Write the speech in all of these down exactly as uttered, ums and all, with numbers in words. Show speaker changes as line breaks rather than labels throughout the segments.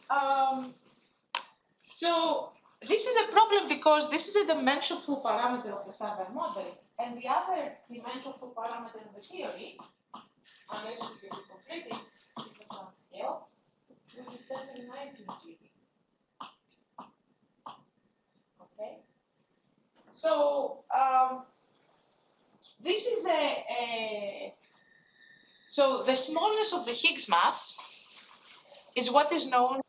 Um, so this is a problem because this is a dimensional parameter of the standard model, and the other dimensional parameter of the theory, unless we can complete it, is the Planck scale, which is ten to the nineteen G B. Okay. So um, this is a, a so the smallness of the Higgs mass is what is known.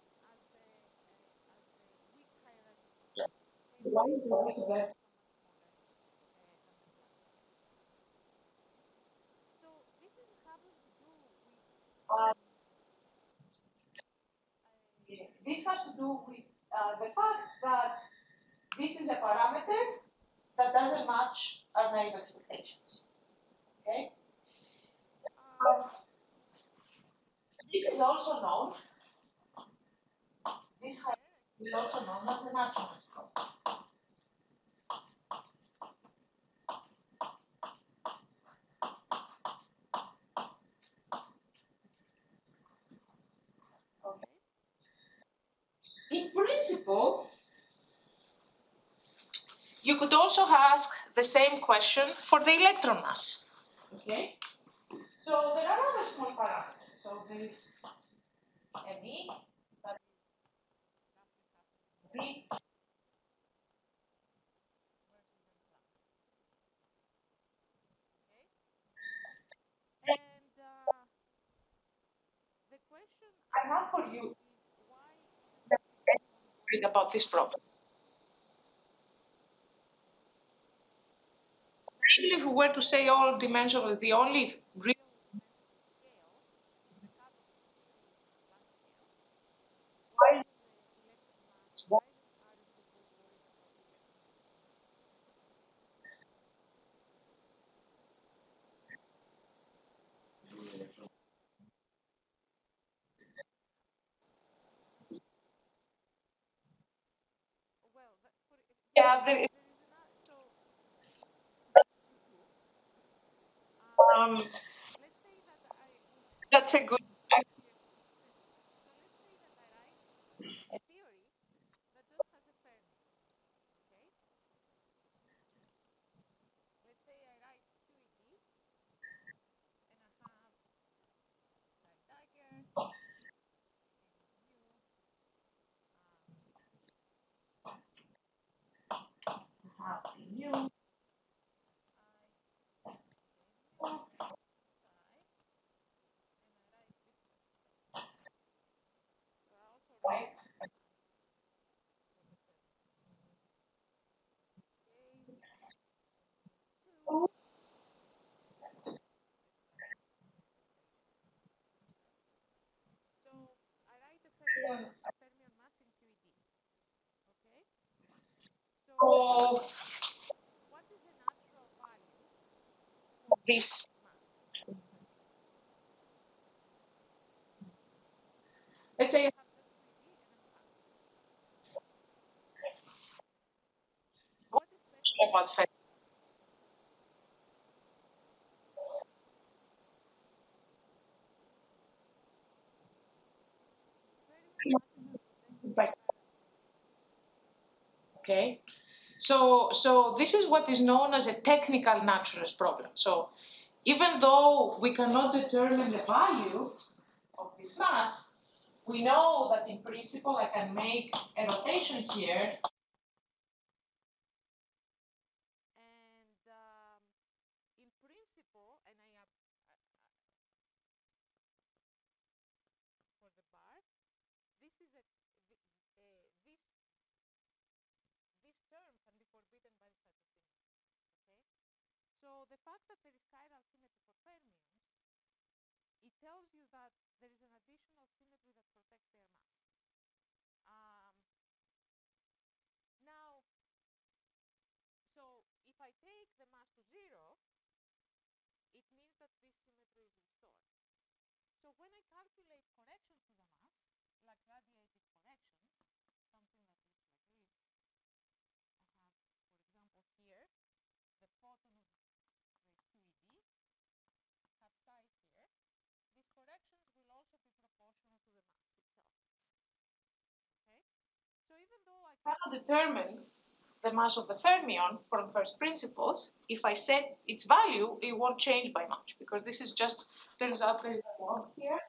Why is the uh, this has to do with uh, the fact that this is a parameter that doesn't match our naive expectations. Okay. Um, this is also known. This is also known as a naturalist problem. Okay. In principle, you could also ask the same question for the electron mass. Okay. So there are other small parameters. So there is M E, that is B. I have for you about this problem. Even if we were to say all dimensional, the only real why yeah, there is, um, that's a good. You right? So this, let's say about fact. Okay. So so this is what is known as a technical naturalist problem. So even though we cannot determine the value of this mass, we know that in principle I can make a rotation here. I cannot determine the mass of the fermion from first principles. If I set its value, it won't change by much because this is just, turns out there is a log here.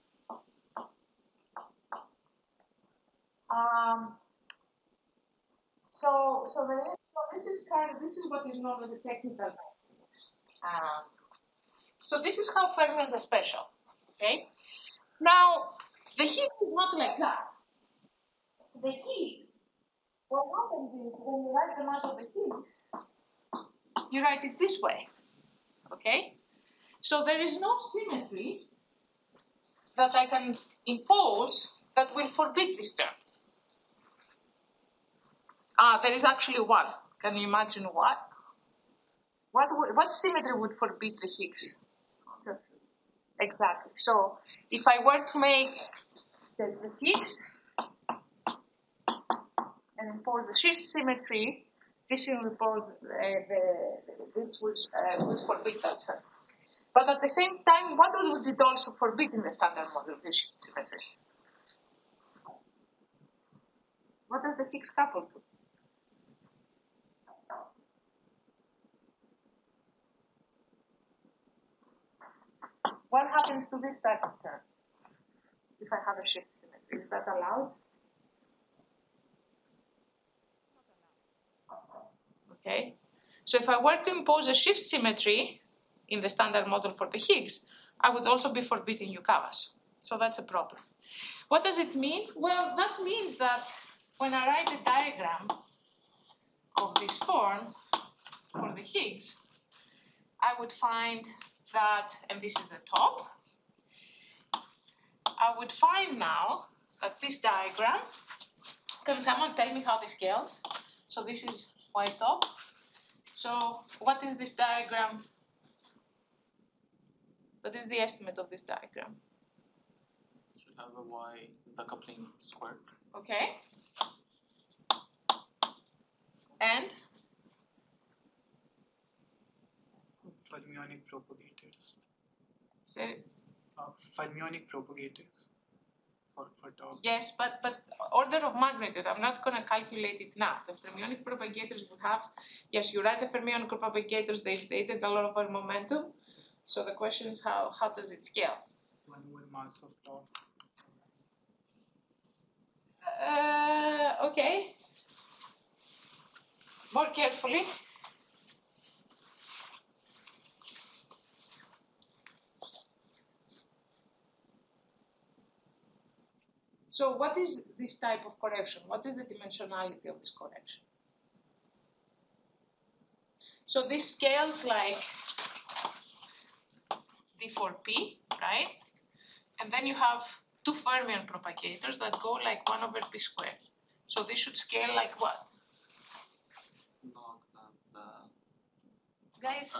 Um, so, so, the, so this is kind of, this is what is known as a technical dynamics. Um, so this is how fermions are special, okay? Now, the Higgs is not like that. The Higgs, what happens is when you write the mass of the Higgs, you write it this way, okay? So there is no symmetry that I can impose that will forbid this term. Ah, there is actually one. Can you imagine what? What, would, what symmetry would forbid the Higgs? Exactly. So if I were to make the, the Higgs and impose the shift symmetry, this will impose uh, the, this would, uh, would forbid that term. But at the same time, what would it also forbid in the standard model of the shift symmetry? What does the Higgs couple do? What happens to this type of term if I have a shift symmetry? Is that allowed? Okay. So if I were to impose a shift symmetry in the standard model for the Higgs, I would also be forbidding Yukawas. So that's a problem. What does it mean? Well, that means that when I write a diagram of this form for the Higgs, I would find that, and this is the top, I would find now that this diagram, can someone tell me how this scales? So this is y top. So what is this diagram? What is the estimate of this diagram?
Should have a y, the coupling squared.
Okay. And?
Fermionic propagators.
Say,
Uh, fermionic propagators for, for tau.
yes, but, but order of magnitude, I'm not going to calculate it now. The fermionic propagators would have, yes, you write the fermionic propagators, they, they take a lot of our momentum. So the question is how, how does it scale?
One over mass of tau.
Uh, okay. More carefully. So what is this type of correction? What is the dimensionality of this correction? So this scales like D four P, right? And then you have two fermion propagators that go like one over P squared. So this should scale like what?
Log the,
Guys,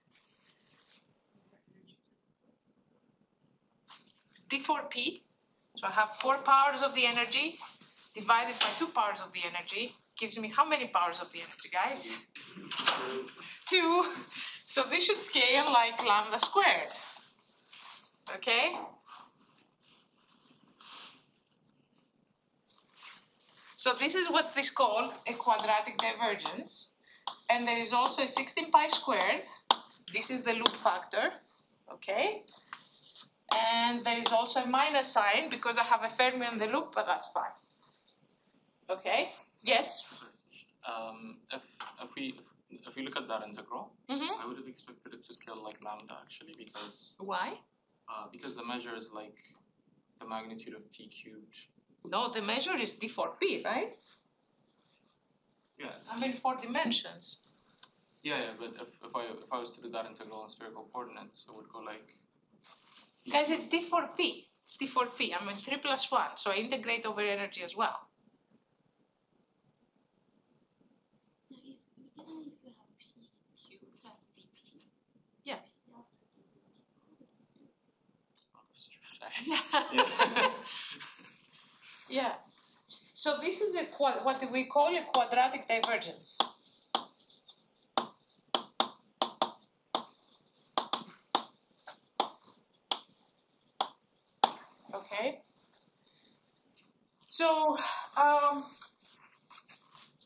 it's D four P. So I have four powers of the energy divided by two powers of the energy. Gives me how many powers of the energy, guys? Two. So this should scale like lambda squared. Okay? So this is what is called a quadratic divergence. And there is also a sixteen pi squared. This is the loop factor. Okay? And there is also a minus sign because I have a Fermi on the loop, but that's fine. Okay? Yes?
um, if if we if, if we look at that integral,
Mm-hmm.
I would have expected it to scale like lambda actually because
Why?
uh, because the measure is like the magnitude of t cubed.
No, the measure is D four P, right?
Yeah, it's
I mean, four dimensions.
yeah, yeah. But if, if I if I was to do that integral in spherical coordinates, it would go like.
Guys, it's D four P. D four P. I mean, three plus one. So I integrate over energy as well.
Now, if even if you have p cubed times dp.
Yeah.
Yeah. It's the same.
Oh, that's true. Sorry.
Yeah. Yeah. So this is a quad- what we call a quadratic divergence. Okay. So um,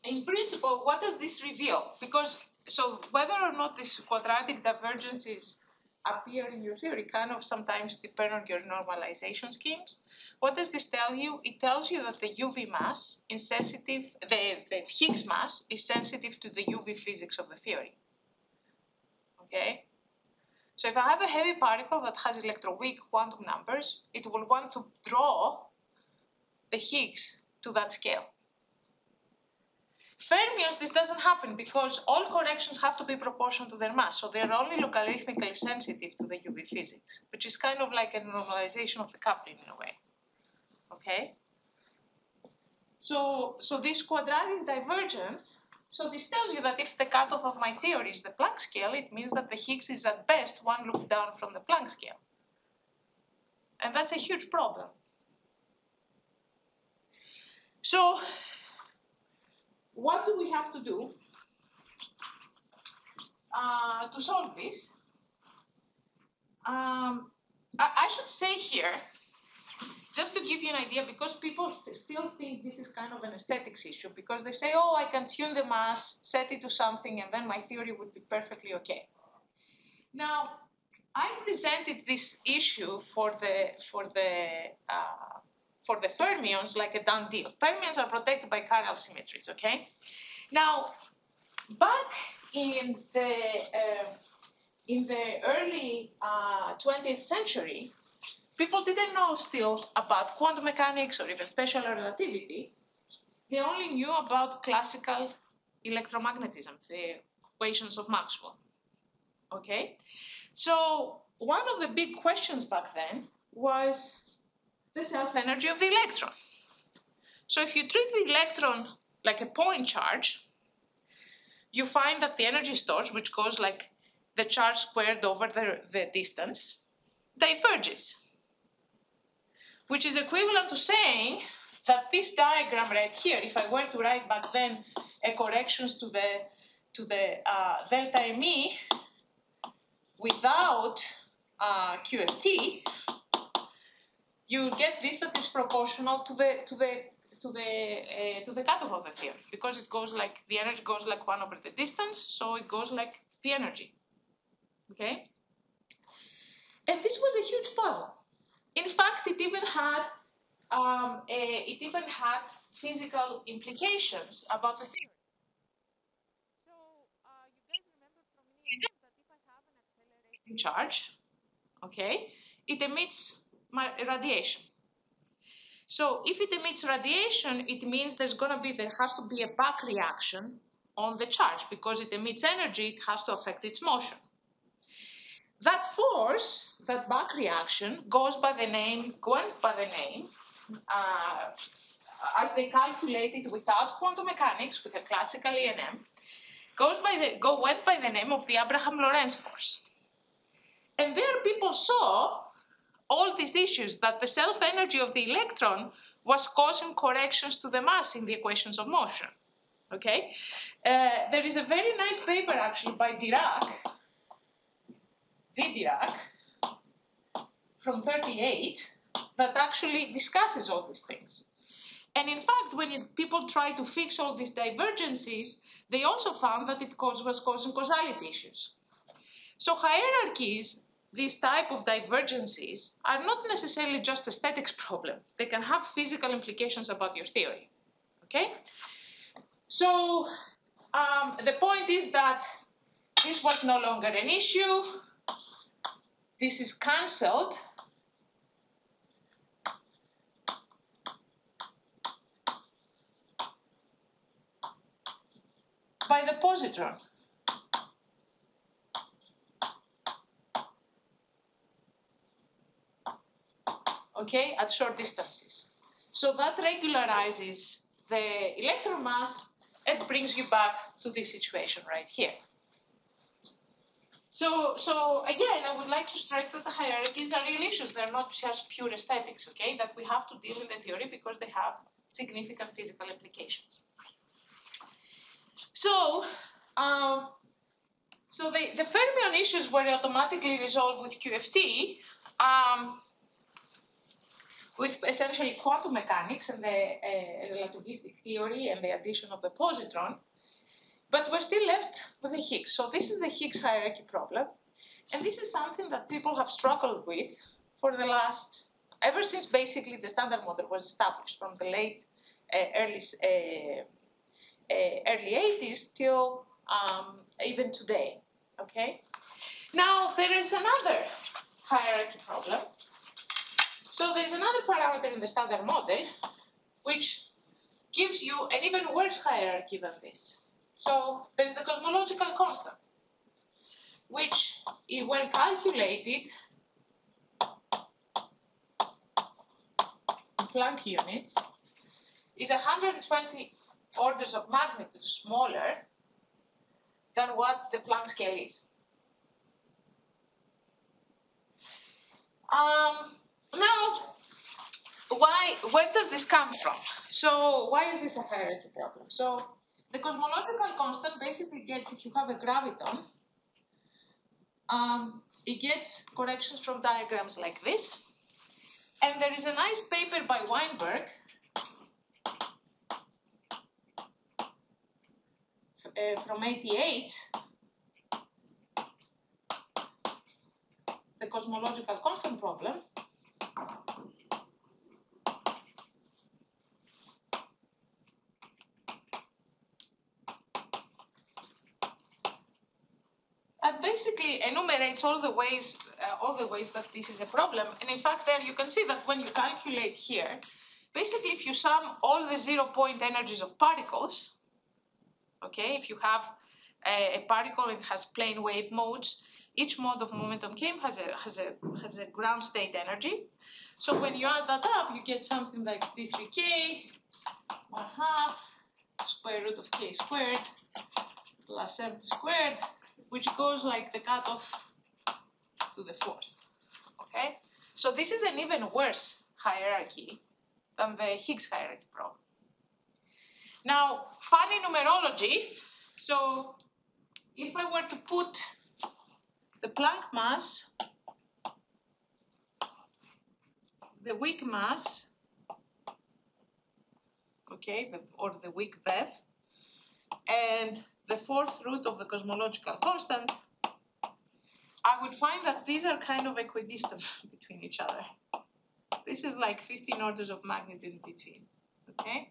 in principle, what does this reveal? Because, so whether or not these quadratic divergences appear in your theory kind of sometimes depend on your normalization schemes. What does this tell you? It tells you that the U V mass is sensitive, the, the Higgs mass is sensitive to the U V physics of the theory. Okay? So if I have a heavy particle that has electroweak quantum numbers, it will want to draw the Higgs to that scale. Fermions, this doesn't happen because all corrections have to be proportional to their mass, so they're only logarithmically sensitive to the U V physics, which is kind of like a normalization of the coupling in a way. Okay? So, so this quadratic divergence, so this tells you that if the cutoff of my theory is the Planck scale, it means that the Higgs is at best one loop down from the Planck scale. And that's a huge problem. So, what do we have to do uh, to solve this? Um, I, I should say here, just to give you an idea, because people still think this is kind of an aesthetics issue, because they say, oh, I can tune the mass, set it to something, and then my theory would be perfectly okay. Now, I presented this issue for the, for the, uh, for the fermions like a done deal. Fermions are protected by chiral symmetries, okay? Now, back in the, uh, in the early uh, twentieth century, people didn't know still about quantum mechanics or even special relativity. They only knew about classical electromagnetism, the equations of Maxwell, okay? So one of the big questions back then was the self-energy of the electron. So if you treat the electron like a point charge, you find that the energy stores, which goes like the charge squared over the, the distance, diverges, which is equivalent to saying that this diagram right here, if I were to write back then a corrections to the, to the uh, delta M E without uh, Q F T, you get this that is proportional to the to the to the uh, to the cutoff of the theory, because it goes like the energy goes like one over the distance, so it goes like the energy. Okay, and this was a huge puzzle. In fact, it even had um, a, it even had physical implications about the theory. So uh, you guys remember from me that if I have an accelerating charge, okay, it emits my radiation. So if it emits radiation, it means there's going to be, there has to be a back reaction on the charge. Because it emits energy, it has to affect its motion. That force, that back reaction, goes by the name, went by the name, uh, as they calculate it without quantum mechanics, with a classical E and M, goes by the, go, went by the name of the Abraham-Lorentz force. And there people saw all these issues, that the self-energy of the electron was causing corrections to the mass in the equations of motion, okay? Uh, there is a very nice paper, actually, by Dirac, the Dirac, from thirty-eight, that actually discusses all these things. And in fact, when it, people try to fix all these divergences, they also found that it cause, was causing causality issues. So hierarchies, these type of divergences, are not necessarily just aesthetics problem. They can have physical implications about your theory, okay? So um, the point is that this was no longer an issue. This is cancelled. By the positron. Okay, at short distances. So that regularizes the electron mass and brings you back to this situation right here. So, so again, I would like to stress that the hierarchies are real issues. They're not just pure aesthetics, okay, that we have to deal with the theory because they have significant physical implications. So, um, so the, the fermion issues were automatically resolved with Q F T. Um, with essentially quantum mechanics and the uh, relativistic theory and the addition of the positron. But we're still left with the Higgs. So this is the Higgs hierarchy problem. And this is something that people have struggled with for the last, ever since basically the Standard Model was established from the late, uh, early, uh, uh, early eighties till um, even today, okay? Now, there is another hierarchy problem. So there is another parameter in the Standard Model which gives you an even worse hierarchy than this. So there's the cosmological constant, which, if well calculated in Planck units, is one hundred twenty orders of magnitude smaller than what the Planck scale is. Um, now, why? Where does this come from? So why is this a hierarchy problem? So the cosmological constant basically gets, if you have a graviton, um, it gets corrections from diagrams like this. And there is a nice paper by Weinberg uh, from eighty-eight, the cosmological constant problem. That basically enumerates all the ways, uh, all the ways that this is a problem. And in fact, there you can see that when you calculate here, basically if you sum all the zero-point energies of particles, okay, if you have a, a particle and has plane wave modes, each mode of momentum K has a has a has a ground state energy. So when you add that up, you get something like D three K one half square root of K squared plus M squared, which goes like the cutoff to the fourth. Okay, so this is an even worse hierarchy than the Higgs hierarchy problem. Now, funny numerology. So if I were to put the Planck mass, the weak mass, okay, the, or the weak V E V, and the fourth root of the cosmological constant, I would find that these are kind of equidistant between each other. This is like fifteen orders of magnitude in between, okay?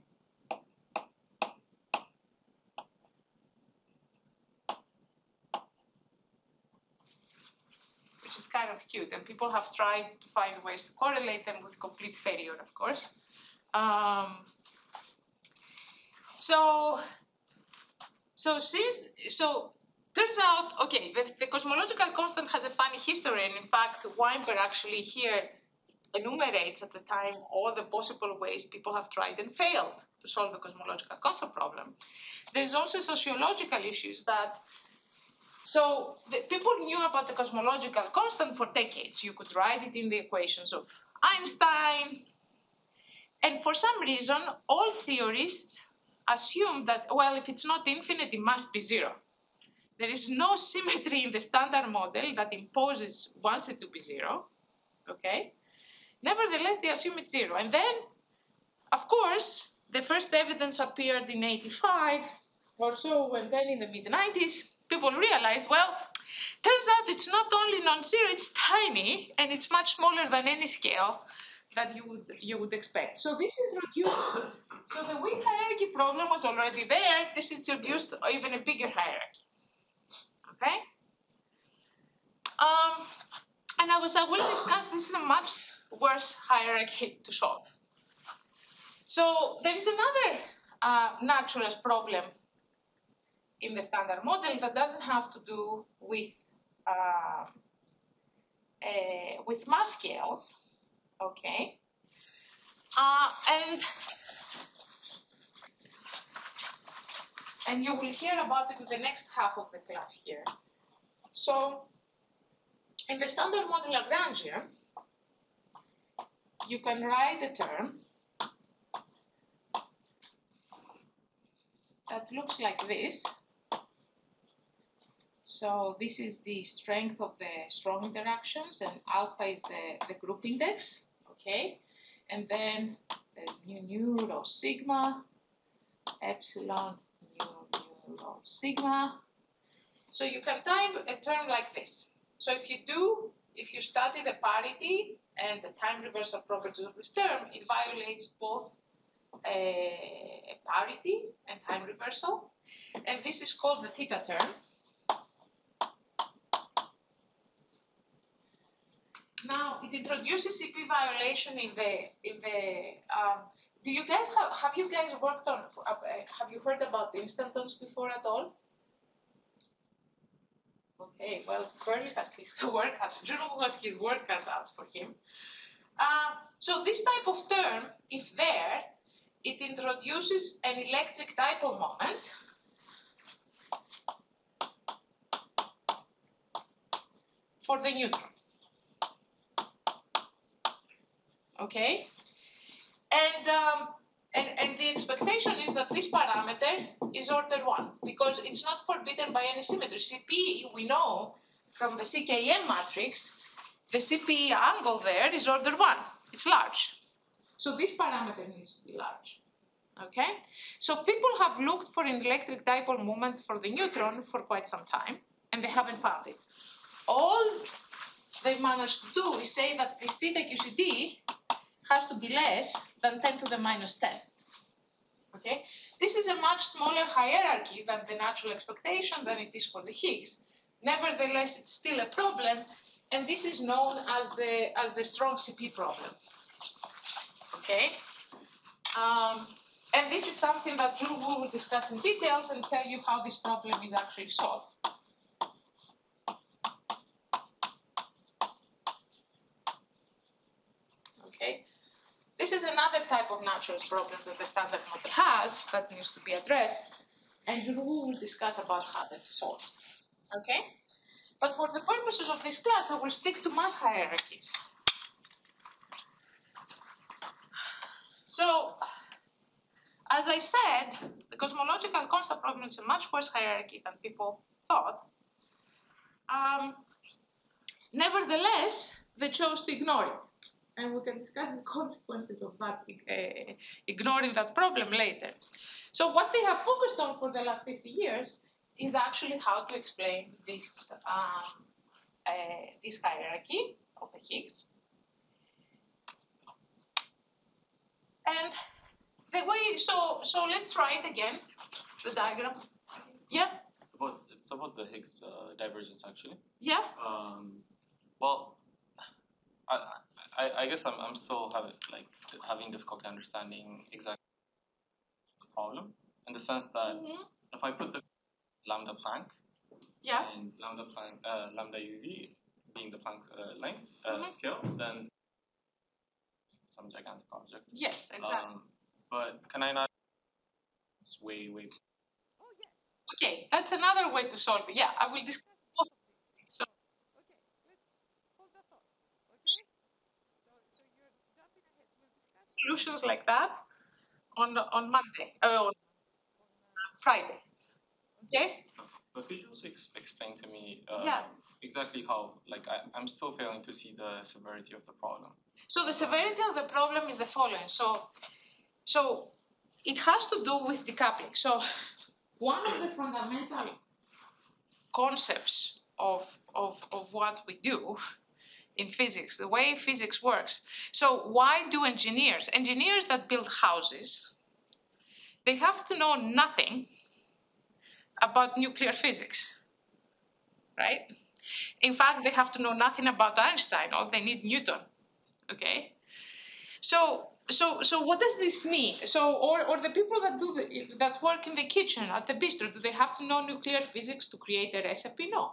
Which is kind of cute, and people have tried to find ways to correlate them with complete failure, of course. Um, so, so since, so turns out, okay, the, the cosmological constant has a funny history, and in fact, Weinberg actually here enumerates at the time all the possible ways people have tried and failed to solve the cosmological constant problem. There's also sociological issues that, so the, people knew about the cosmological constant for decades. You could write it in the equations of Einstein. And for some reason, all theorists assume that, well, if it's not infinite, it must be zero. There is no symmetry in the Standard Model that imposes wants it to be zero, okay? Nevertheless, they assume it's zero. And then, of course, the first evidence appeared in eighty-five or so, and then in the mid nineties, people realized, well, turns out it's not only non-zero, it's tiny, and it's much smaller than any scale that you would, you would expect. So this introduced, so the weak hierarchy problem was already there. This introduced even a bigger hierarchy, okay? Um, and I was, I will discuss, this is a much worse hierarchy to solve. So there is another uh, naturalist problem in the Standard Model that doesn't have to do with uh, uh, with mass scales, okay? Uh, and and you will hear about it in the next half of the class here. So in the Standard Model Lagrangian, you can write a term that looks like this. So this is the strength of the strong interactions, and alpha is the, the group index, okay? and then there's mu nu rho sigma, epsilon mu nu rho sigma. So you can type a term like this. So if you do, if you study the parity and the time reversal properties of this term, it violates both uh, parity and time reversal. And this is called the theta term. Now it introduces C P violation in the in the. Um, do you guys have have you guys worked on? Uh, have you heard about instantons before at all? Okay, well, Curly has his work cut. Juno has his work cut out for him. Uh, so this type of term, if there, it introduces an electric dipole moment. For the neutron. Okay? And, um, and, and the expectation is that this parameter is order one, because it's not forbidden by any symmetry. C P, we know from the C K M matrix, the C P angle there is order one. It's large. So this parameter needs to be large. Okay? So people have looked for an electric dipole moment for the neutron for quite some time, and they haven't found it. All they managed to do is say that this theta Q C D has to be less than ten to the minus ten. Okay? This is a much smaller hierarchy than the natural expectation than it is for the Higgs. Nevertheless, it's still a problem, and this is known as the, as the strong C P problem. Okay? Um, and this is something that Drew will discuss in details and tell you how this problem is actually solved. Okay? This is another type of naturalist problem that the standard model has that needs to be addressed, and Drew will discuss about how that's solved. Okay? But for the purposes of this class, I will stick to mass hierarchies. So, as I said, the cosmological constant problem is a much worse hierarchy than people thought. Um, nevertheless, they chose to ignore it. And we can discuss the consequences of that, uh, ignoring that problem later. So what they have focused on for the last fifty years is actually how to explain this, um, uh, this hierarchy of the Higgs. And the way, so so let's write again the diagram. Yeah?
About, it's about the Higgs uh, divergence, actually.
Yeah?
Um, well, I, I, I guess I'm, I'm still having, like, having difficulty understanding exactly the problem, in the sense that
Mm-hmm.
if I put the lambda Planck
Yeah?
and lambda Planck, uh, lambda U V being the Planck uh, length uh,
Mhm.
scale, then some gigantic object.
Yes, exactly.
Um, but can I not? It's way, way.
Okay, that's another way to solve it. Yeah, I will discuss both of these things. So,
Okay, let's hold that thought. Okay? So, so you're jumping ahead. We'll discuss
solutions like that on on Monday, uh, on Friday. Okay?
But could you also ex- explain to me uh,
Yeah.
exactly how, like, I, I'm still failing to see the severity of the problem.
So the severity of the problem is the following. So, so it has to do with decoupling. So one of the fundamental concepts of, of, of what we do in physics, the way physics works. So why do engineers, engineers that build houses, they have to know nothing about nuclear physics, right? In fact, they have to know nothing about Einstein, or they need Newton, okay? So, so, so what does this mean? So, or, or the people that do the, that work in the kitchen at the bistro, do they have to know nuclear physics to create a recipe? No.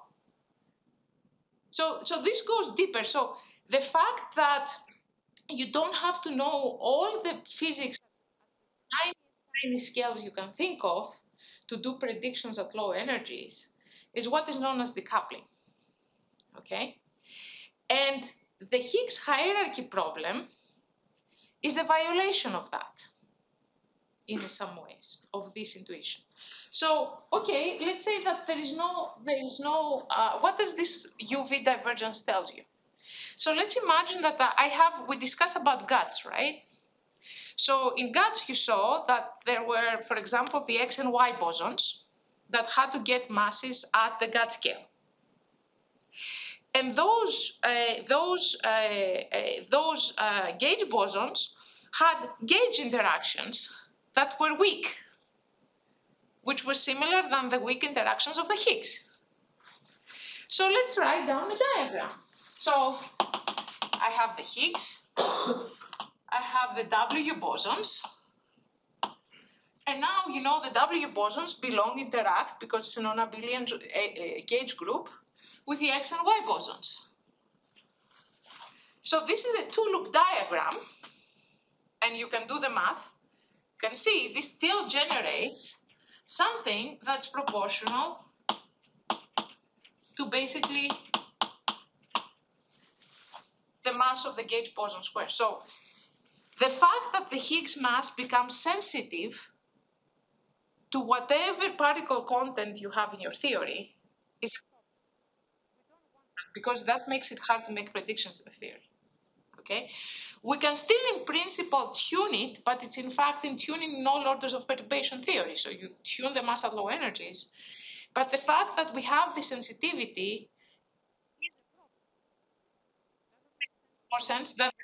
So, so this goes deeper. So the fact that you don't have to know all the physics at tiny, tiny scales you can think of to do predictions at low energies is what is known as decoupling, okay? And the Higgs hierarchy problem is a violation of that in some ways, of this intuition. So, okay, let's say that there is no, there is no, uh, what does this U V divergence tells you? So let's imagine that I have, we discussed about GATS, right? So in GATS, you saw that there were, for example, the X and Y bosons that had to get masses at the GATT scale. And those, uh, those, uh, uh, those uh, gauge bosons had gauge interactions that were weak, which was similar than the weak interactions of the Higgs. So let's write down a diagram. So I have the Higgs, I have the W bosons, and now you know the W bosons belong, interact, because it's a non-abelian uh, gauge group, with the X and Y bosons. So this is a two-loop diagram, and you can do the math. You can see this still generates something that's proportional to basically the mass of the gauge boson square. So the fact that the Higgs mass becomes sensitive to whatever particle content you have in your theory is because that makes it hard to make predictions in the theory. Okay? We can still, in principle, tune it, but it's in fact in tuning in all orders of perturbation theory. So you tune the mass at low energies. But the fact that we have the sensitivity more sense than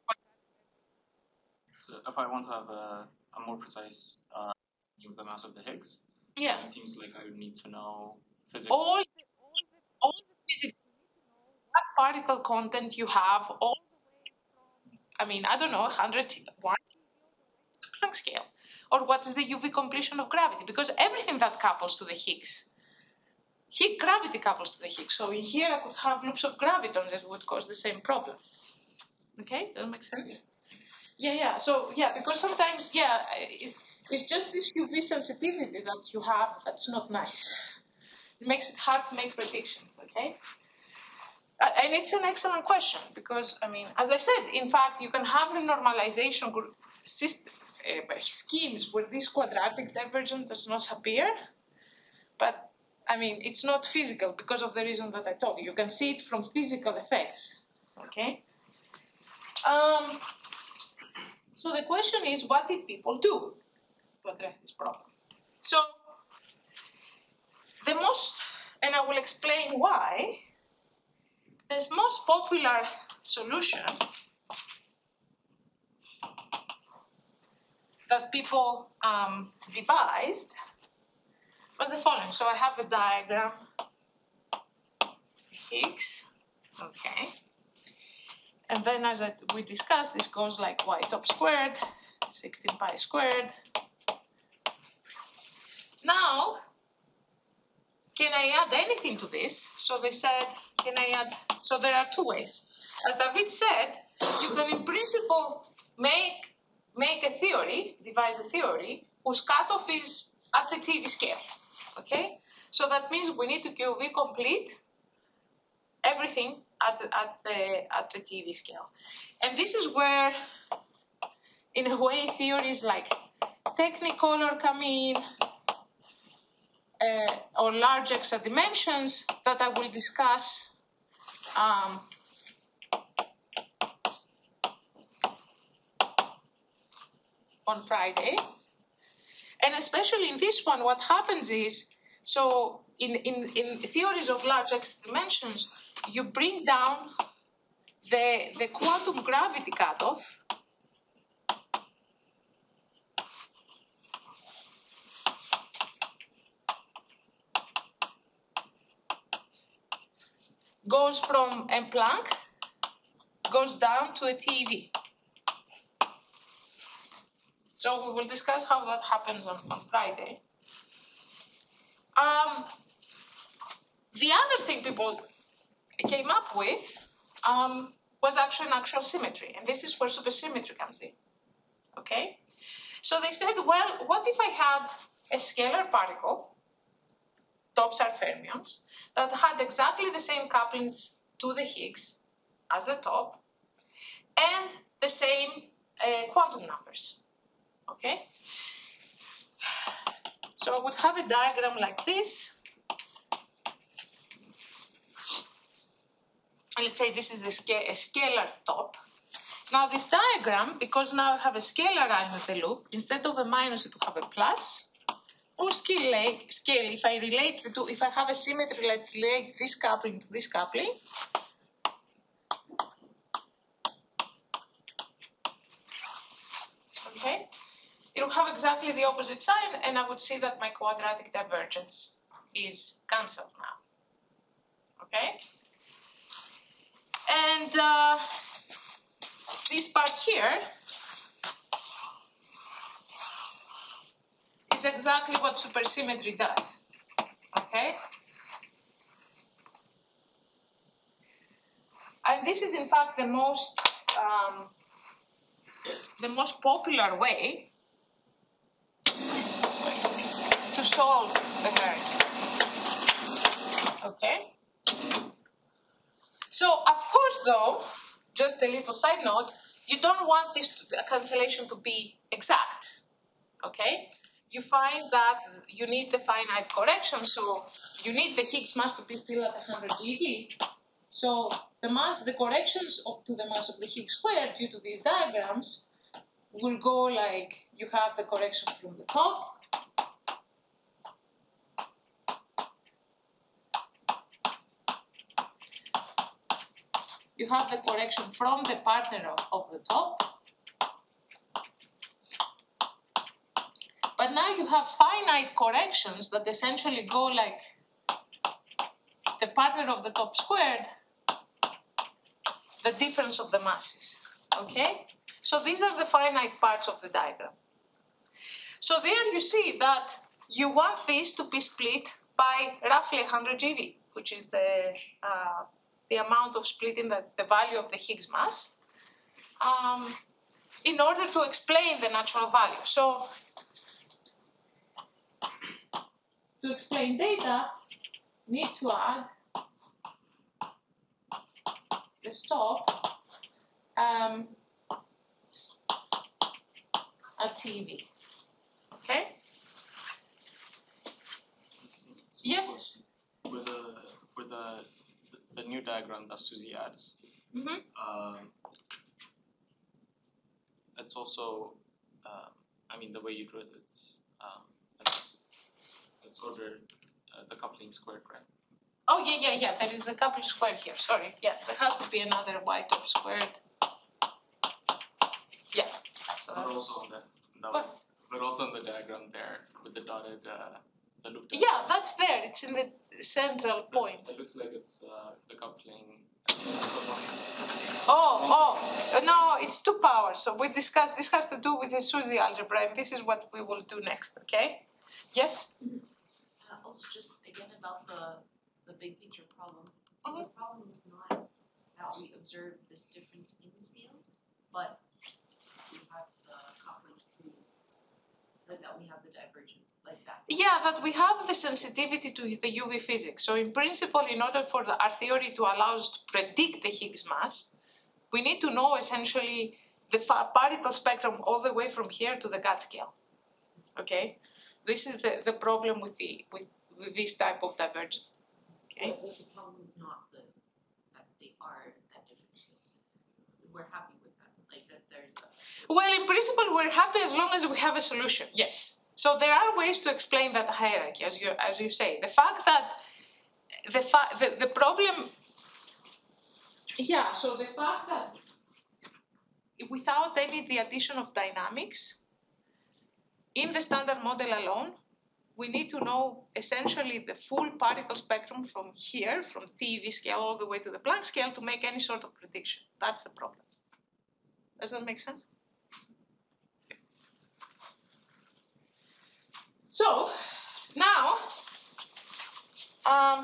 So if I want to have a, a more precise uh, view of the mass of the Higgs,
yeah.
it seems like I would need to know physics.
All, all the physics, what particle content you have, all the way from, I mean, I don't know, one hundred, one Planck scale, or what is the U V completion of gravity, because everything that couples to the Higgs, Higgs gravity couples to the Higgs. So in here I could have loops of gravitons that would cause the same problem. Okay, does that make sense? Yeah, yeah. So yeah, because sometimes, yeah, it, it's just this U V sensitivity that you have that's not nice. It makes it hard to make predictions. Okay. Uh, and it's an excellent question because, I mean, as I said, in fact, you can have renormalization system, uh, schemes where this quadratic divergence does not appear, but I mean, it's not physical because of the reason that I told you. You can see it from physical effects. Okay. Um, so the question is, what did people do to address this problem? So the most, and I will explain why, the most popular solution that people um, devised was the following. So I have the diagram, Higgs, okay. And then as I, we discussed, this goes like y top squared, sixteen pi squared. Now, can I add anything to this? So they said, can I add, so there are two ways. As David said, you can in principle make, make a theory, devise a theory, whose cutoff is at the T V scale, okay? So that means we need to Q V complete everything at the, at the, at the T V scale. And this is where, in a way, theories like Technicolor come in, uh, or large extra dimensions that I will discuss um, on Friday. And especially in this one, what happens is, so in, in, in theories of large extra dimensions, you bring down the, the quantum gravity cutoff goes from M Planck, goes down to a T V. So we will discuss how that happens on, on Friday. Um, the other thing people came up with um, was actually an actual symmetry. And this is where supersymmetry comes in. Okay? So they said, well, what if I had a scalar particle, tops are fermions, that had exactly the same couplings to the Higgs as the top, and the same uh, quantum numbers. Okay? So I would have a diagram like this. let's say this is the sca a scalar top. Now this diagram, because now I have a scalar line with a loop, instead of a minus it will have a plus. Or scale, like, scale, if I relate the two, if I have a symmetry like relate this coupling to this coupling, okay, it will have exactly the opposite sign, and I would see that my quadratic divergence is cancelled now. Okay? And uh, this part here is exactly what supersymmetry does. Okay? And this is in fact the most um, the most popular way to solve the hierarchy. Okay? So of course though, just a little side note, you don't want this to, the cancellation to be exact. Okay? You find that you need the finite correction, so you need the Higgs mass to be still at one hundred GeV. So the mass, the corrections of, to the mass of the Higgs squared due to these diagrams will go like you have the correction from the top, you have the correction from the partner of, of the top, but now you have finite corrections that essentially go like the partner of the top squared, the difference of the masses, okay? So these are the finite parts of the diagram. So there you see that you want this to be split by roughly one hundred GeV, which is the, uh, the amount of splitting the, the value of the Higgs mass, um, in order to explain the natural value. So to explain data, need to add the stop um, at T V. Okay? Yes?
For the for the the new diagram that Susie adds,
Mm-hmm.
um, it's also, um, I mean, the way you drew it, it's um, it's, it's ordered uh, the coupling squared, right?
Oh, yeah, yeah, yeah. There is the coupling squared here. Sorry. Yeah, there has to be another y top squared. Yeah. So
But also on the, that
What?
one, but also on the diagram there with the dotted, uh, the loop.
yeah, that's there. It's in the central point.
It looks like it's uh, the coupling.
Oh, oh, no, it's two powers. So we discussed, this has to do with the SUSY algebra, and this is what we will do next, okay? Yes?
Uh, also, just again about the the big picture problem. So
Mhm.
the problem is not that we observe this difference in scales, but we have the coupling through, like that we have the divergence, like that.
Yeah, that we have the sensitivity to the U V physics. So in principle, in order for the, our theory to allow us to predict the Higgs mass, we need to know essentially the particle spectrum all the way from here to the Gat scale. Okay? This is the, the problem with, the, with, with this type of divergence. Okay?
But the problem is not the, that they are at different scales. We're happy with that, like that there's a...
Well, in principle, we're happy as long as we have a solution, yes. So there are ways to explain that hierarchy, as you, as you say. The fact that the, fa- the, the problem, yeah, so the fact that without any the addition of dynamics, in the standard model alone, we need to know essentially the full particle spectrum from here, from T E V scale all the way to the Planck scale to make any sort of prediction. That's the problem. Does that make sense? So, now, um,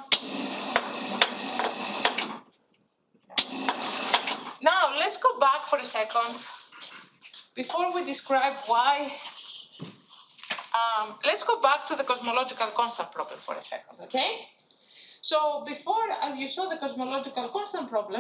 now let's go back for a second before we describe why. Um, let's go back to the cosmological constant problem for a second, okay? So before, as you saw the cosmological constant problem,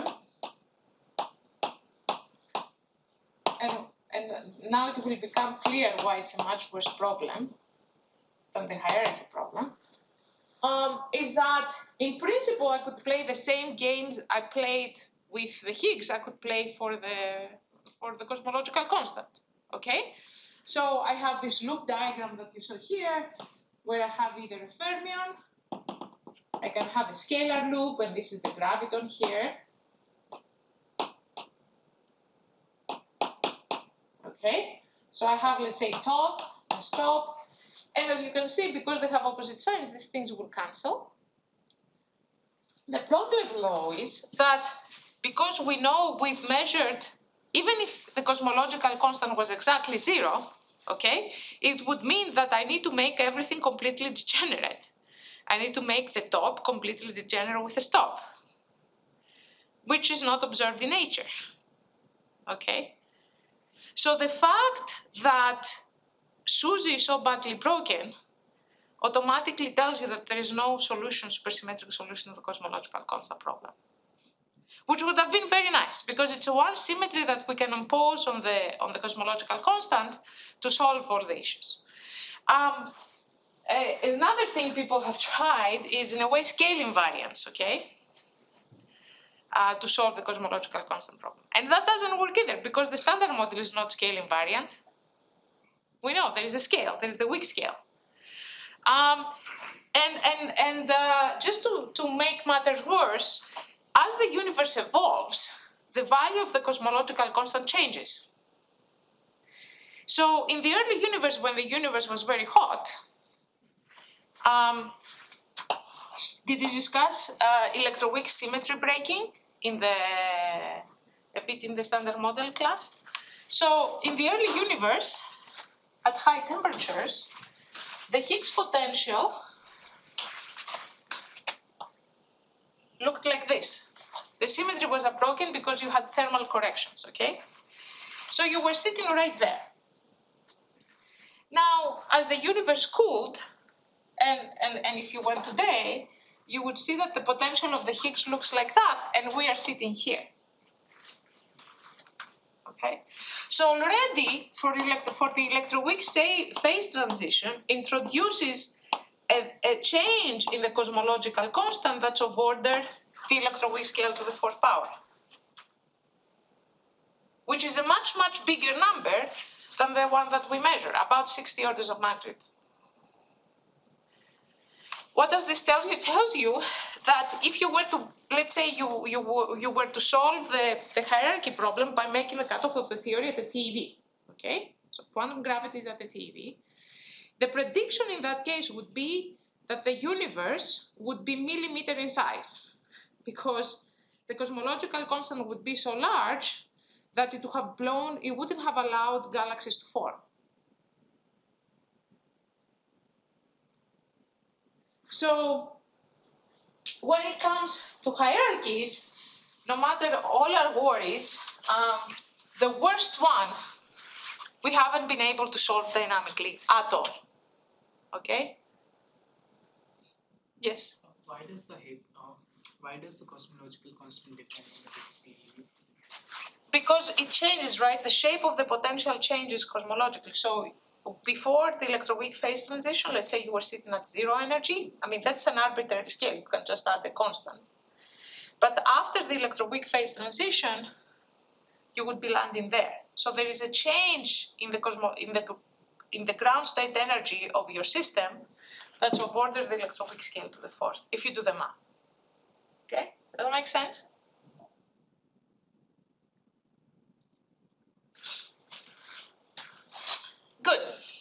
and, and now it will become clear why it's a much worse problem than the hierarchy problem. um, is that in principle I could play the same games I played with the Higgs. I could play for the for the cosmological constant. Okay, so I have this loop diagram that you saw here, where I have either a fermion, I can have a scalar loop, and this is the graviton here. Okay, so I have, let's say, top and stop. And as you can see, because they have opposite signs, these things will cancel. The problem, though, is that because we know we've measured, even if the cosmological constant was exactly zero, okay, it would mean that I need to make everything completely degenerate. I need to make the top completely degenerate with a stop, which is not observed in nature, okay? So the fact that SUSY is so badly broken automatically tells you that there is no solution, supersymmetric solution to the cosmological constant problem, which would have been very nice because it's a one symmetry that we can impose on the, on the cosmological constant to solve all the issues. Um, uh, another thing people have tried is, in a way, scale invariance, okay? Uh, to solve the cosmological constant problem. And that doesn't work either because the standard model is not scale invariant. We know there is a scale, there is the weak scale. Um, and and, and uh, just to, to make matters worse, as the universe evolves, the value of the cosmological constant changes. So in the early universe, when the universe was very hot, um, did you discuss uh, electroweak symmetry breaking in the a bit in the standard model class? So in the early universe, at high temperatures, the Higgs potential looked like this. The symmetry was broken because you had thermal corrections, okay? So you were sitting right there. Now, as the universe cooled, and, and, and if you went today, you would see that the potential of the Higgs looks like that, and we are sitting here. Okay? So already, for, elect for the electroweak phase transition, introduces a, a change in the cosmological constant that's of order the electroweak scale to the fourth power, which is a much, much bigger number than the one that we measure, about sixty orders of magnitude. What does this tell you? It tells you that if you were to, let's say you, you, you were to solve the, the hierarchy problem by making the cutoff of the theory at the T E V, okay? So quantum gravity is at the T E V. The prediction in that case would be that the universe would be millimeter in size because the cosmological constant would be so large that it would have blown, it wouldn't have allowed galaxies to form. So when it comes to hierarchies, no matter all our worries, um, the worst one we haven't been able to solve dynamically at all. Okay? Yes?
Why does the uh, why does the cosmological constant depend on the Higgs T E V?
Because it changes, right? The shape of the potential changes cosmologically. So before the electroweak phase transition, let's say you were sitting at zero energy. I mean, that's an arbitrary scale. You can just add the constant. But after the electroweak phase transition, you would be landing there. So there is a change in the cosmo in the in the ground state energy of your system that's of order the electroweak scale to the fourth, if you do the math. Okay? Does that make sense? Good.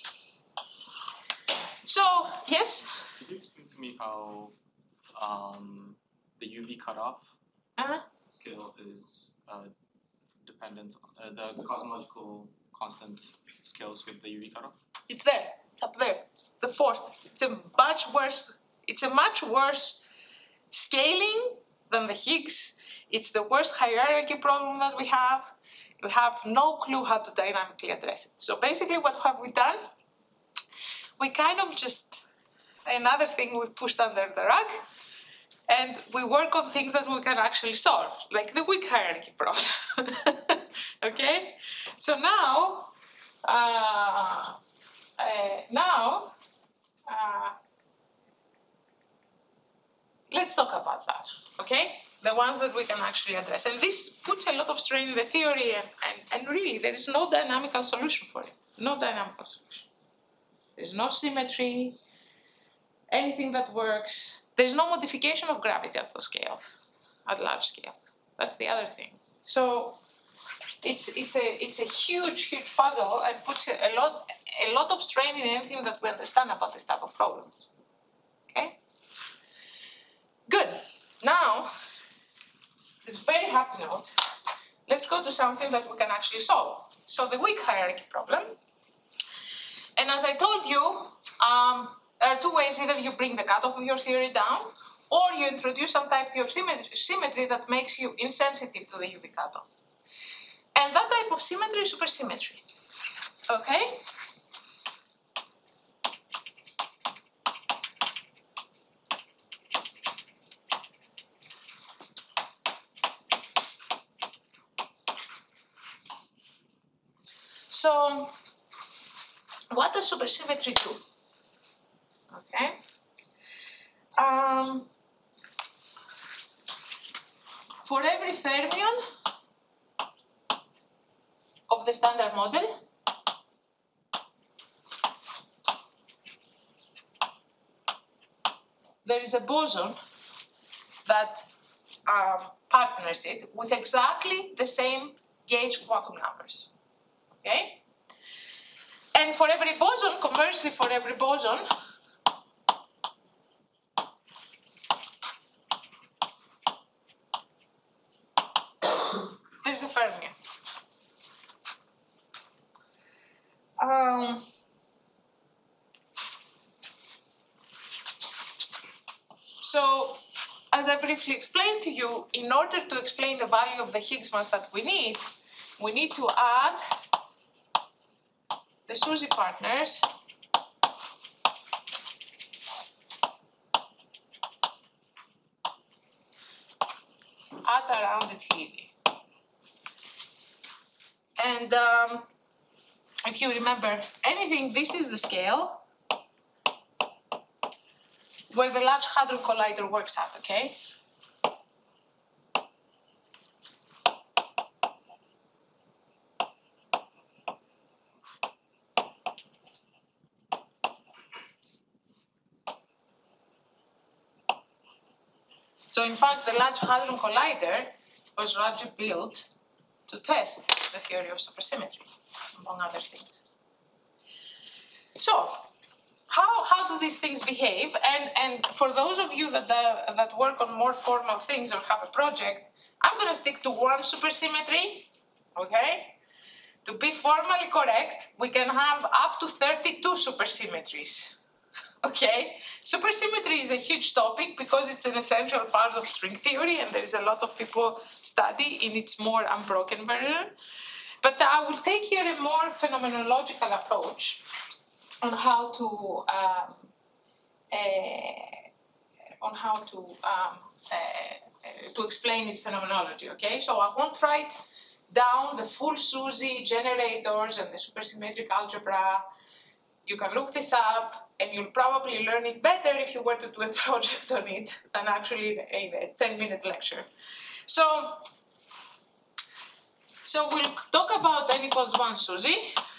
So, yes?
Could you explain to me how um, the U V cutoff
Uh-huh.
scale is uh, dependent on uh, the, the cosmological constant scales with the U V cutoff?
It's there. It's up there. It's the fourth. It's a much worse. It's a much worse scaling than the Higgs. It's the worst hierarchy problem that we have. We have no clue how to dynamically address it. So basically, what have we done? We kind of just another thing we pushed under the rug, and we work on things that we can actually solve, like the weak hierarchy problem. Okay. So now. Uh, Uh, now, uh, let's talk about that, okay? The ones that we can actually address. And this puts a lot of strain in the theory, and, and, and really, there is no dynamical solution for it. No dynamical solution. There's no symmetry, anything that works. There's no modification of gravity at those scales, at large scales. That's the other thing. So it's it's a it's a huge, huge puzzle, and puts a lot a lot of strain in anything that we understand about this type of problems. Okay? Good. Now, this very happy note, let's go to something that we can actually solve. So the weak hierarchy problem. And as I told you, um, there are two ways. Either you bring the cutoff of your theory down, or you introduce some type of symmetry that makes you insensitive to the U V cutoff. And that type of symmetry is supersymmetry. Okay? So, what does supersymmetry do? Okay. Um, for every fermion of the standard model, there is a boson that um, partners it with exactly the same gauge quantum numbers. Okay? And for every boson, conversely, for every boson, there's a fermion. Um, so, as I briefly explained to you, in order to explain the value of the Higgs mass that we need, we need to add the SUSY partners at around the T E V. And um, if you remember anything, this is the scale where the Large Hadron Collider works at, okay? So in fact, the Large Hadron Collider was largely built to test the theory of supersymmetry, among other things. So, how, how do these things behave? And, and for those of you that, uh, that work on more formal things or have a project, I'm going to stick to one supersymmetry, okay? To be formally correct, we can have up to thirty-two supersymmetries. Okay, supersymmetry is a huge topic because it's an essential part of string theory, and there's a lot of people study in its more unbroken version. But I will take here a more phenomenological approach on how to um, uh, on how to um, uh, to explain its phenomenology. Okay, so I won't write down the full SUSY generators and the supersymmetric algebra. You can look this up, and you'll probably learn it better if you were to do a project on it than actually in a ten-minute lecture. So, so we'll talk about n equals one SUSY,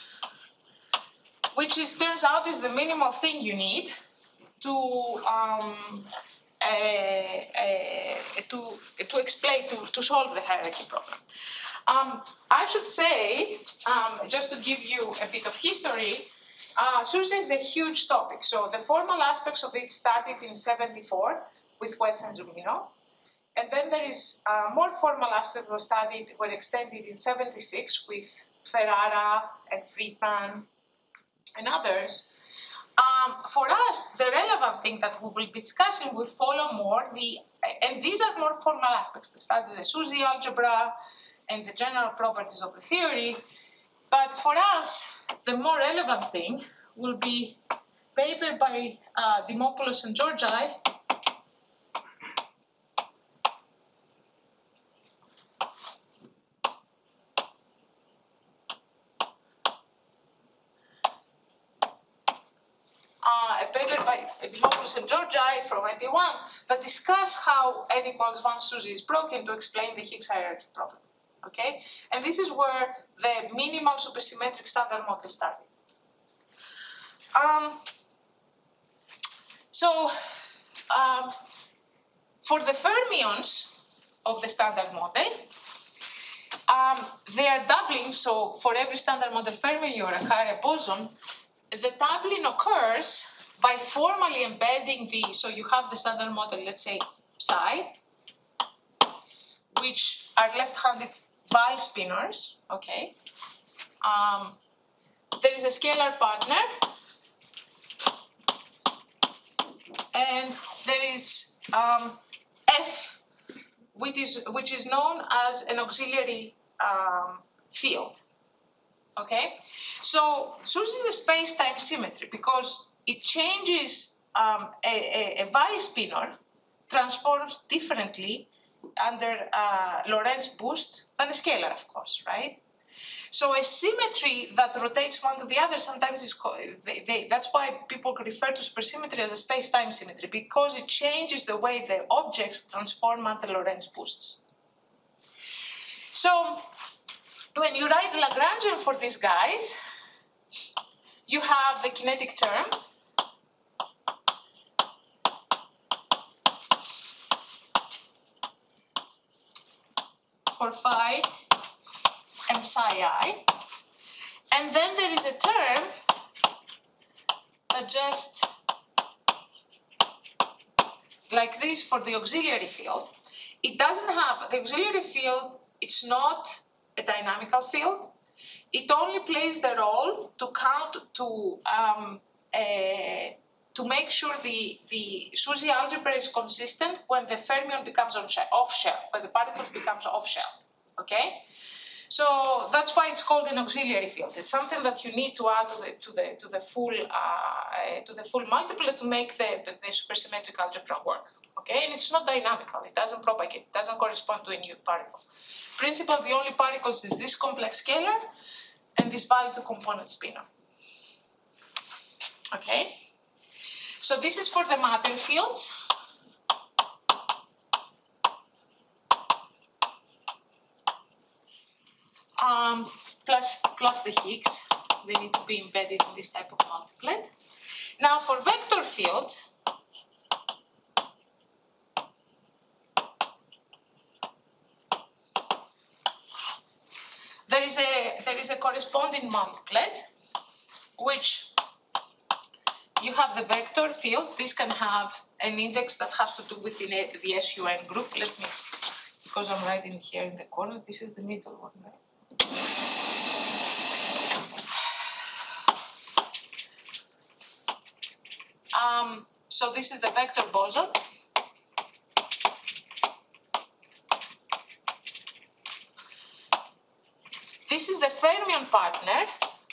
which is turns out is the minimal thing you need to um, uh, uh, to to explain to to solve the hierarchy problem. Um, I should say, um, just to give you a bit of history. Uh, SUSY is a huge topic. So the formal aspects of it started in seventy-four with Wes and Zumino. And then there is uh, more formal aspects were studied, were extended in seventy-six with Ferrara and Friedman and others. Um, for us, the relevant thing that we will be discussing will follow more the, and these are more formal aspects, the study of the SUSY algebra and the general properties of the theory. But for us, the more relevant thing will be paper by uh, Dimopoulos and Georgi uh, a paper by by Epinomoulos and Georgi from eighty-one, that discuss how n equals one SUSY is broken to explain the Higgs hierarchy problem. Okay? And this is where the minimal supersymmetric standard model started. Um, so, um, for the fermions of the standard model, um, they are doubling. So, for every standard model fermion or a Carrier boson, the doubling occurs by formally embedding the, so you have the standard model, let's say psi, which are left-handed Weyl spinors, okay? Um, there is a scalar partner, and there is um, F, which is, which is known as an auxiliary um, field, okay? So SUSY is a space-time symmetry because it changes um, a, a, a Weyl spinor, transforms differently under uh, Lorentz boost than a scalar, of course, right? So a symmetry that rotates one to the other sometimes is called, they, they, that's why people refer to supersymmetry as a space-time symmetry, because it changes the way the objects transform under Lorentz boosts. So when you write Lagrangian for these guys, you have the kinetic term, for phi m psi I, and then there is a term that just like this for the auxiliary field. It doesn't have, the auxiliary field, it's not a dynamical field. It only plays the role to count, to um, uh, to make sure the, the SUSY algebra is consistent when the fermion becomes on shell, off shell, when the particles becomes off shell, okay? So that's why it's called an auxiliary field. It's something that you need to add to the, to the, to the, full, uh, to the full multiplet to make the, the, the supersymmetric algebra work, okay? And it's not dynamical, it doesn't propagate, it doesn't correspond to a new particle. Principle, the only particles is this complex scalar and this value to component spinor, okay? So this is for the matter fields. Um, plus, plus the Higgs, they need to be embedded in this type of multiplet. Now for vector fields, there is a, there is a corresponding multiplet, which you have the vector field. This can have an index that has to do with the, the S U N group. Let me, because I'm writing here in the corner, this is the middle one, right? Um, so this is the vector boson. This is the fermion partner.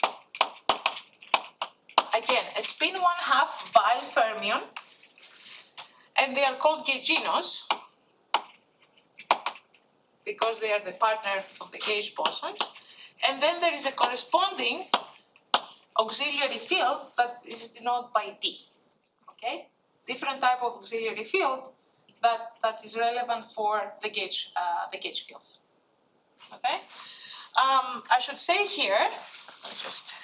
Again, a spin one half Weyl fermion, and they are called gauginos because they are the partner of the gauge bosons. And then there is a corresponding auxiliary field that is denoted by D. Okay, different type of auxiliary field that, that is relevant for the gauge uh, the gauge fields. Okay, um, I should say here, I'll just.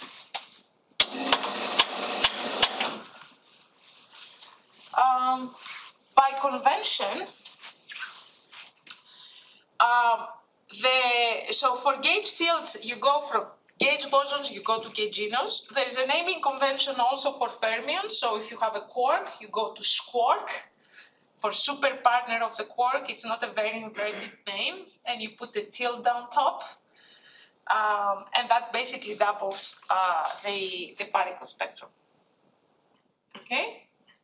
Um, by convention, um, the so for gauge fields you go from gauge bosons, you go to gauginos. There is a naming convention also for fermions. So if you have a quark, you go to squark. For super partner of the quark, it's not a very inverted name, and you put the tilde on top, um, and that basically doubles uh, the the particle spectrum. Okay.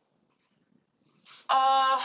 Uh,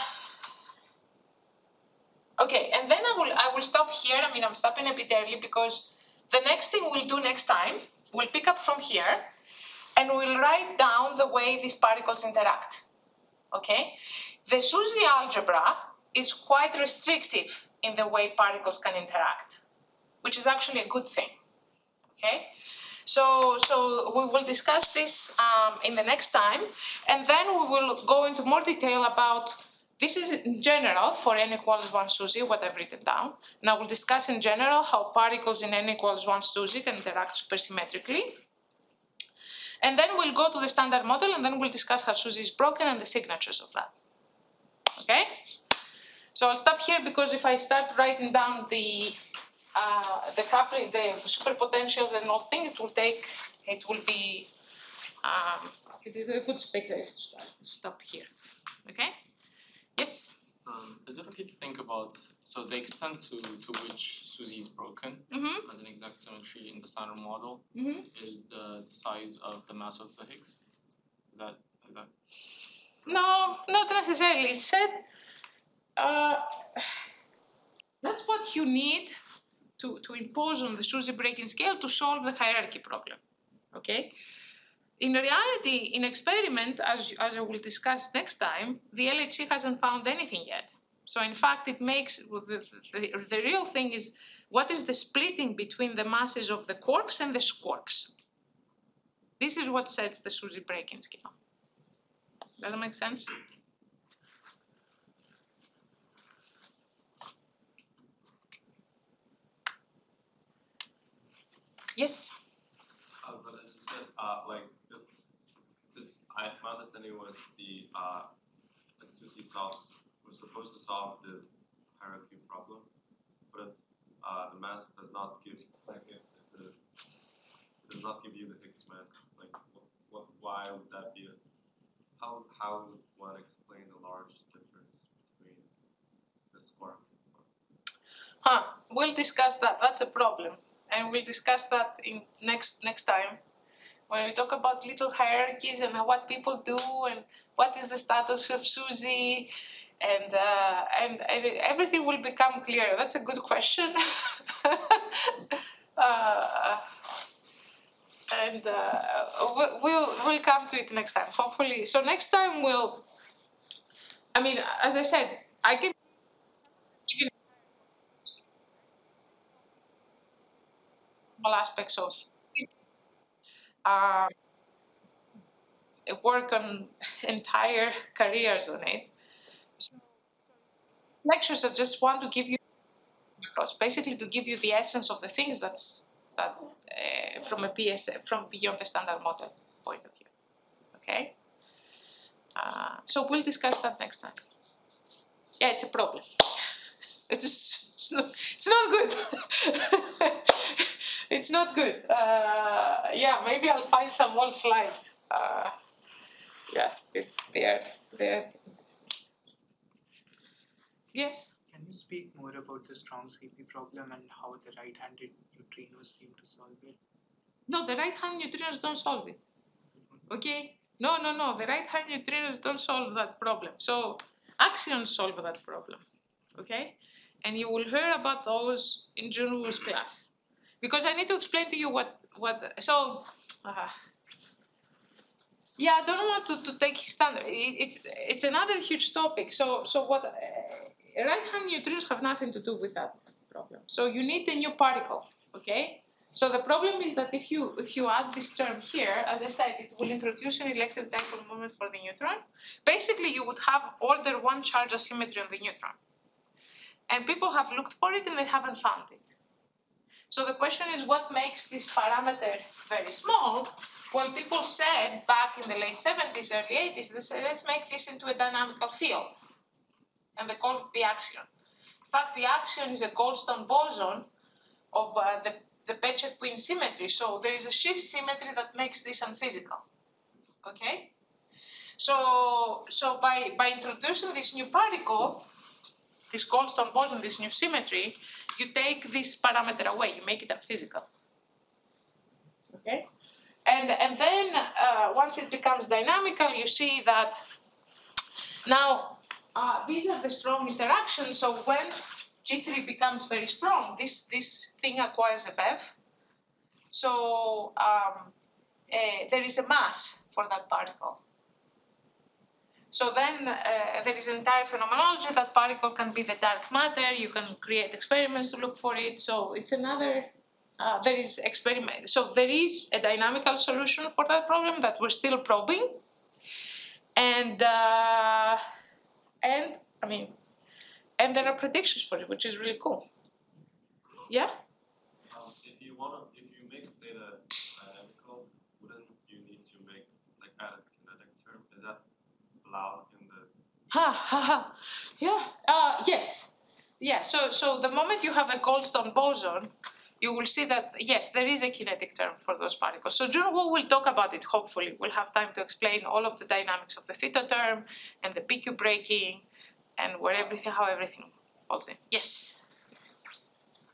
okay, and then I will I will stop here. I mean, I'm stopping a bit early because the next thing we'll do next time, we'll pick up from here, and we'll write down the way these particles interact. Okay, the SUSY algebra is quite restrictive in the way particles can interact, which is actually a good thing. Okay, So, so we will discuss this um, in the next time, and then we will go into more detail about, this is in general for n equals one SUSY, what I've written down. And I will discuss in general how particles in n equals one SUSY can interact supersymmetrically. And then we'll go to the standard model, and then we'll discuss how SUSY is broken and the signatures of that. Okay? So I'll stop here, because if I start writing down the uh, the coupling, the superpotentials and all thing, it will take, it will be, um, it is a good space to start, to stop here. Okay? Yes?
Um, is it okay to think about, so the extent to, to which SUSY is broken
Mm-hmm.
as an exact symmetry in the standard model
Mm-hmm.
is the, the size of the mass of the Higgs? Is that, is that?
No, not necessarily. It said, uh, that's what you need to, to impose on the SUSY breaking scale to solve the hierarchy problem. Okay? In reality, in experiment, as, as I will discuss next time, the L H C hasn't found anything yet. So in fact, it makes, the, the, the real thing is, what is the splitting between the masses of the quarks and the squarks? This is what sets the SUSY breaking scale. Does that make sense? Yes?
Uh, but as you said, uh, like if this, I, my understanding was the uh, like SUSY solves was supposed to solve the hierarchy problem, but uh, the mass does not give like if, if the, it does not give you the Higgs mass. Like, what, what, why would that be? A, how how would one explain the large difference between the squark?
Huh, we'll discuss that. That's a problem. And we'll discuss that in next next time, when we talk about little hierarchies and what people do and what is the status of SUSY, and uh, and, and everything will become clear. That's a good question. uh, and uh, we'll we'll come to it next time, hopefully. So next time we'll. I mean, as I said, I can give you all aspects of this. Um, work on entire careers on it. So these lectures are just want to give you, basically to give you the essence of the things that's that uh, from a P S from beyond the standard model point of view. Okay. Uh, so we'll discuss that next time. Yeah, it's a problem. It's just, it's not, it's not good. It's not good. Uh, yeah, maybe I'll find some old slides. Uh, yeah, it's there. There. Yes.
Can you speak more about the strong C P problem and how the right-handed neutrinos seem to solve it?
No, the right-hand neutrinos don't solve it. Okay? No, no, no. The right-hand neutrinos don't solve that problem. So axions solve that problem. Okay? And you will hear about those in Junwoo's class. Because I need to explain to you what, what so, uh, yeah, I don't want to, to take his standard. It, it's, it's another huge topic. So, so what, uh, right-hand neutrinos have nothing to do with that problem. So you need a new particle, okay? So the problem is that if you, if you add this term here, as I said, it will introduce an electric dipole moment for the neutron. Basically, you would have order one charge asymmetry on the neutron. And people have looked for it and they haven't found it. So the question is, what makes this parameter very small? Well, people said back in the late seventies, early eighties, they said, let's make this into a dynamical field. And they called it the axion. In fact, the axion is a Goldstone boson of uh, the, the Pecher-Quinn symmetry. So there is a shift symmetry that makes this unphysical. Okay? So, so by, by introducing this new particle, this Goldstone boson, this new symmetry, you take this parameter away, you make it unphysical. Okay? And, and then uh, once it becomes dynamical, you see that now uh, these are the strong interactions. So when G three becomes very strong, this, this thing acquires a B E V. So um, uh, there is a mass for that particle. So then uh, there is entire phenomenology. That particle can be the dark matter. You can create experiments to look for it. So it's another Uh, there is experiment. So there is a dynamical solution for that problem that we're still probing, and uh, and I mean, and there are predictions for it, which is really cool. Yeah.
Um, if you wanna, if you make theta dynamical, wouldn't you need to make like add a kinetic term? Is that allowed in the?
Ha ha ha. Yeah. Uh, yes. Yeah. So so the moment you have a Goldstone boson, you will see that yes, there is a kinetic term for those particles. So Junwoo will talk about it. Hopefully, we'll have time to explain all of the dynamics of the theta term and the P Q breaking, and where everything, how everything falls in. Yes. Yes.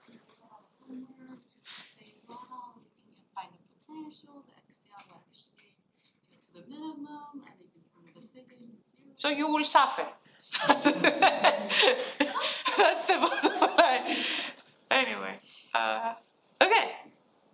Say, well, you can find the potential, the X L will actually get to the minimum, and you can determine the sigma to zero.
So you will suffer. That's the bottom